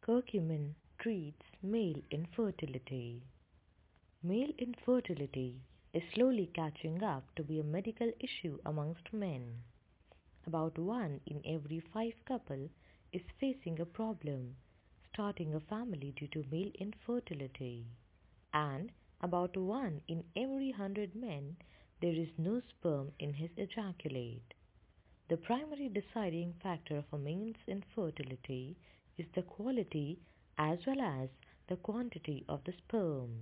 Curcumin treats male infertility. Male infertility is slowly catching up to be a medical issue amongst men. About 1 in every 5 couples is facing a problem starting a family due to male infertility, and about 1 in every 100 men there is no sperm in his ejaculate. The primary deciding factor of a man's infertility is the quality as well as the quantity of the sperm.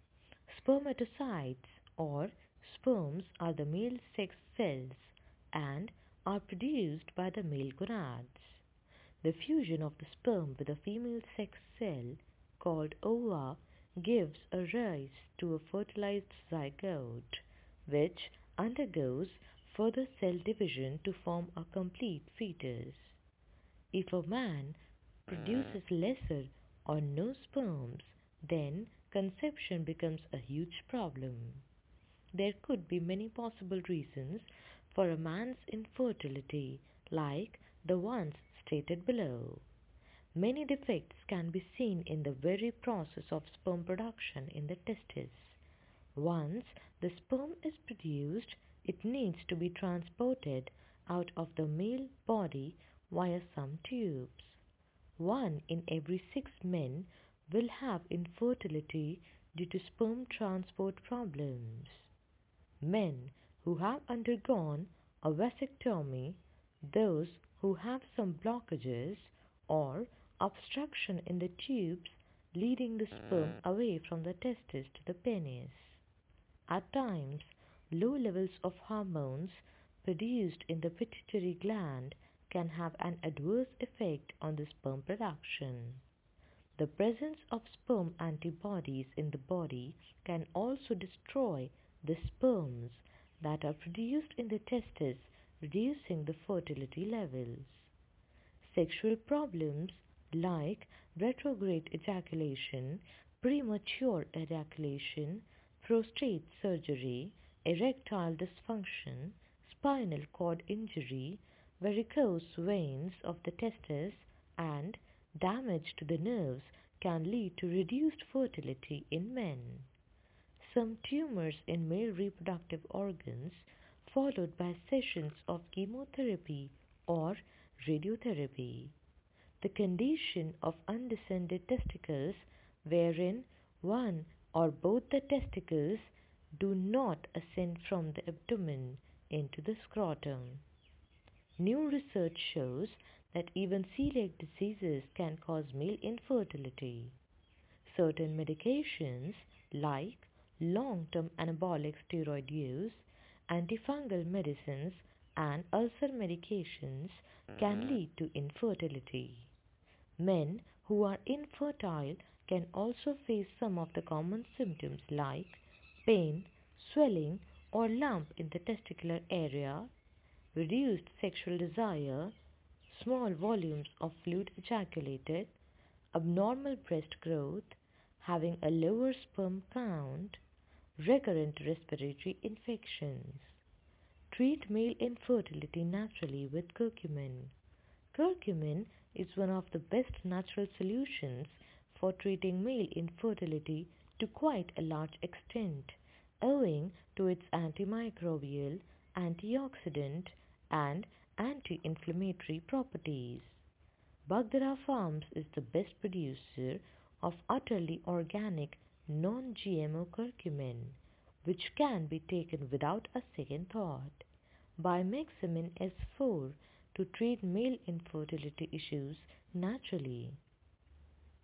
Spermatocytes or sperms are the male sex cells and are produced by the male gonads. The fusion of the sperm with a female sex cell called ova gives a rise to a fertilized zygote, which undergoes further cell division to form a complete fetus. If a man produces lesser or no sperms, then conception becomes a huge problem. There could be many possible reasons for a man's infertility, like the ones stated below. Many defects can be seen in the very process of sperm production in the testis. Once the sperm is produced, it needs to be transported out of the male body via some tubes. 1 in every 6 men will have infertility due to sperm transport problems. Men who have undergone a vasectomy, those who have some blockages or obstruction in the tubes leading the sperm away from the testis to the penis. At times, low levels of hormones produced in the pituitary gland can have an adverse effect on the sperm production. The presence of sperm antibodies in the body can also destroy the sperms that are produced in the testis, reducing the fertility levels. Sexual problems like retrograde ejaculation, premature ejaculation, prostate surgery, erectile dysfunction, spinal cord injury, varicose veins of the testes, and damage to the nerves can lead to reduced fertility in men. Some tumors in male reproductive organs, followed by sessions of chemotherapy or radiotherapy. The condition of undescended testicles, wherein one or both the testicles do not ascend from the abdomen into the scrotum. New research shows that even celiac diseases can cause male infertility. Certain medications like long-term anabolic steroid use, antifungal medicines, and ulcer medications can lead to infertility. Men who are infertile can also face some of the common symptoms like pain, swelling, or lump in the testicular area, reduced sexual desire, small volumes of fluid ejaculated, abnormal breast growth, having a lower sperm count, recurrent respiratory infections. Treat male infertility naturally with curcumin. Curcumin is one of the best natural solutions for treating male infertility to quite a large extent, owing to its antimicrobial, antioxidant, and anti-inflammatory properties. Bagdara Farms is the best producer of utterly organic, non-GMO curcumin, which can be taken without a second thought. Buy Mexamin S4 to treat male infertility issues naturally.